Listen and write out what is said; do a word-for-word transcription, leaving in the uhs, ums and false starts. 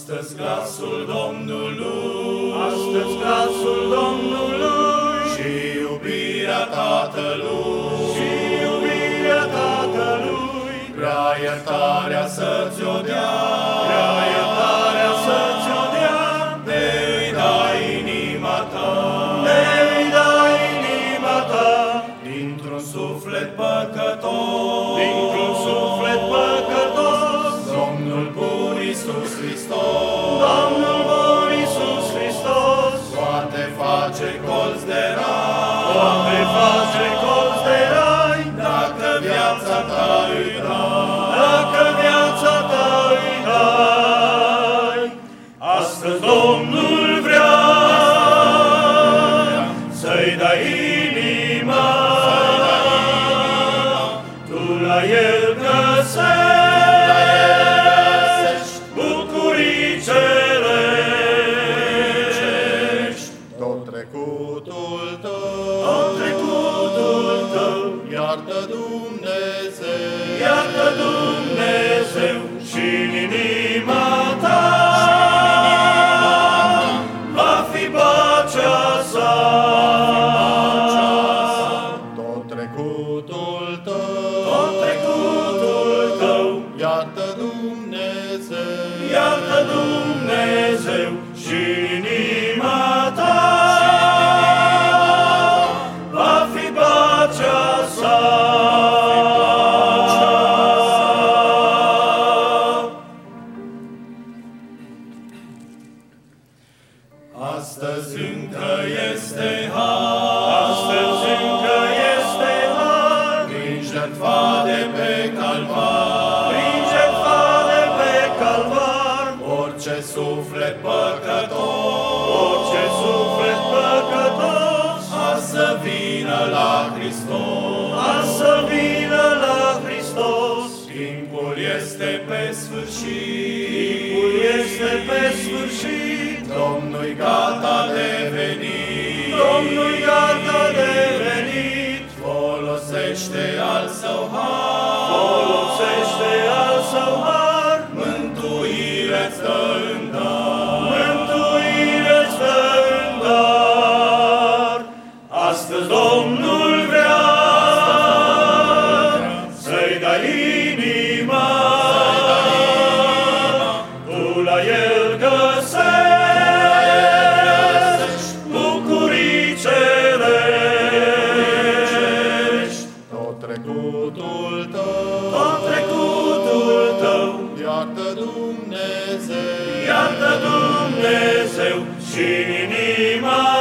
Astăzi glasul Domnului, astăzi glasul Domnului, și iubirea Tatălui, și iubirea Tatălui, prea iertarea să-ți o dea, prea iertarea să-ți o dea, de-i dai inima ta, de-i dai inima ta, dintr-un suflet păcătos, dintr-un suflet păcătos, Domnul bun Iisus Hristos, Domnul bun Iisus Hristos, poate face colț de rai, poate face colț de rai, dacă viața ta îi dai, dacă viața ta îi dai. Astăzi Domnul vrea să-i dai inima, tu la El găsești bucurii cerești. tot trecutul tău, Tot trecutul tău iartă Dumnezeu, iartă Dumnezeu și în inima ta va fi pacea sa. tot trecutul tău, Tot trecutul tău iartă Dumnezeu, iartă Dumnezeu și în inima ta va fi pacea sa. Astăzi încă este har, Astăzi încă este har, prin jertfa de pe Calvar, prin jertfa de pe Calvar, orice suflet păcătos, orice suflet păcătos, a să vină la Hristos. a să vină la Hristos. Timpul este pe sfârșit, Timpul este pe sfârșit, Domnul-i gata de venit, Domnul gata de venit, folosește al său har, folosește al său har, mântuire-ți dă în dar. mântuire-ți dă în dar. Astăzi Domnul vrea să-i dai inima, tu la El găsești bucurii cerești. Tot trecutul tău, Tot trecutul tău iartă Dumnezeu, iartă Dumnezeu și în inima